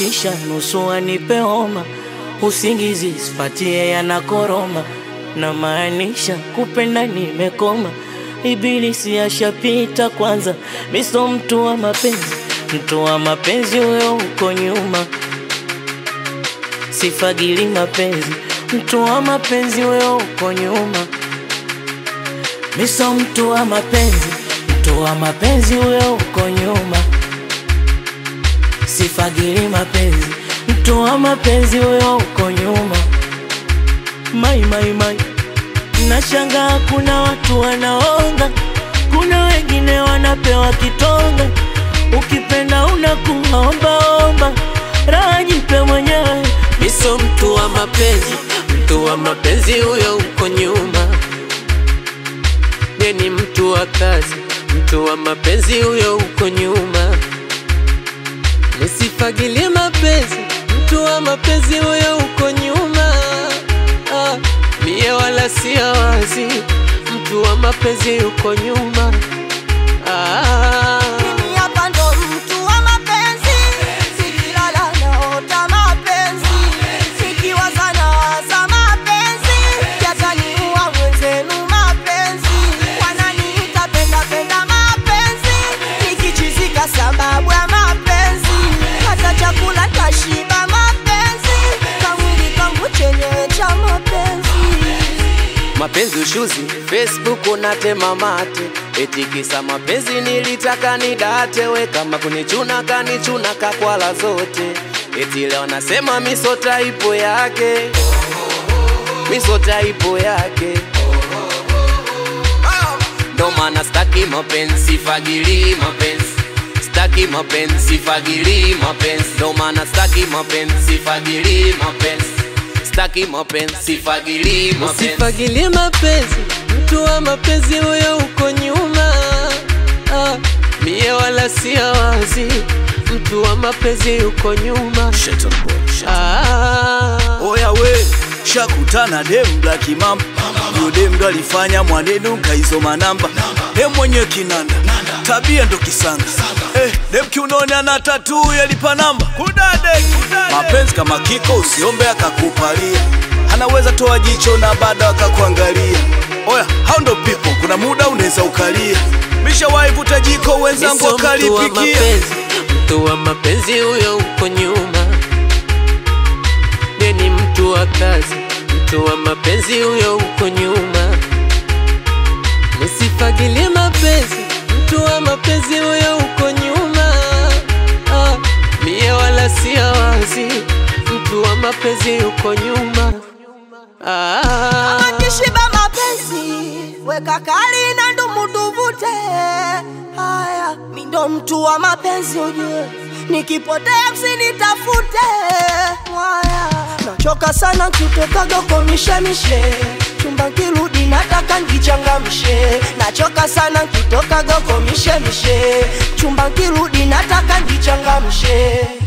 anatisha nusu anipe homa, usingizi sipatie yanakoroma, na maanisha kupenda nimekoma, ibilisi ashapita kwanza, miso mtu wa mapenzi, mtu wa mapenzi huyo uko nyuma, sifagili mapenzi, mtu wa mapenzi huyo uko nyuma, miso mtu wa mapenzi, mtu wa mapenzi huyo uko nyuma, sifagili mapenzi, mtu wa mapenzi huyo uko nyuma. Mai, nashangaa kuna watu wanaonga, kuna wengine wanapewa kitonga, ukipenda unakuomba, raha jipe mwenyewe. Miso mtu wa mapenzi, mtu wa mapenzi huyo uko nyuma, ni mtu wa kazi, mtu wa mapenzi huyo uko nyuma, nisifagilie mapenzi, mtu wa mapenzi huyo uko nyuma, mie wala siya wazi, mtu wa mapenzi uko nyuma. Mimi hapa ndo mtu wa mapenzi, sikilala naota mapenzi, sikiwaza nawaza mapenzi, yataniua mwenzenu mapenzi, wananiita penda mapenzi, nikichizika sababu ya mapenzi, hata chakula tashiba mapenzi, kamwili kangu chenyewe cha mapenzi. Mapenzi ushuzi, Facebook unatema mate, eti kisa mapenzi nilitaka nidate, we kama kunichuna kanichuna kakwala zote, eti leo nasema miso type yake, miso type yake, ndo maana staki mapenzi, fagili mapenzi, staki mapenzi, fagili mapenzi, ndo maana staki mapenzi, fagili mapenzi, staki mapenzi, fagili mapenzi. Usifagilie mapenzi, mtu wa mapenzi huyo uko nyuma, mie wala siya wazi, mtu wa mapenzi uko nyuma. Oya we, shakutana dem black mamba, yo dem ndo alifanya mwanenu kaizoma namba, dem mwenye kinanda, tabia ndo kisanga, dem kiunoni ana tattoo yalipa namba, kudade. Mapenzi kama kiko usiombe akakupalia, anaweza toa jicho na bado akakuangalia. Oya, how ndo people, kuna muda unaweza ukalia, mishawahi vuta jiko wenzangu wakalipikia. Mtu wa mapenzi huyo uko nyuma, ni mtu wa kazi, mtu wa mapenzi huyo uko nyuma, nisifagilie mapenzi, mtu wa mapenzi huyo uko nyuma, mie wala siya wazi, mtu wa mapenzi uko nyuma. Kishiba mapenzi, weka kali na ndumu tuvute. Haya, mi ndo mtu wa mapenzi ujue, nikipotea msinitafute. Haya, nachoka sana kutokaga kwa mishemishe, chumba kirudi nataka njichangamshe. Nachoka sana kutokaga kwa mishemishe, chumba kirudi nataka njichangamshe.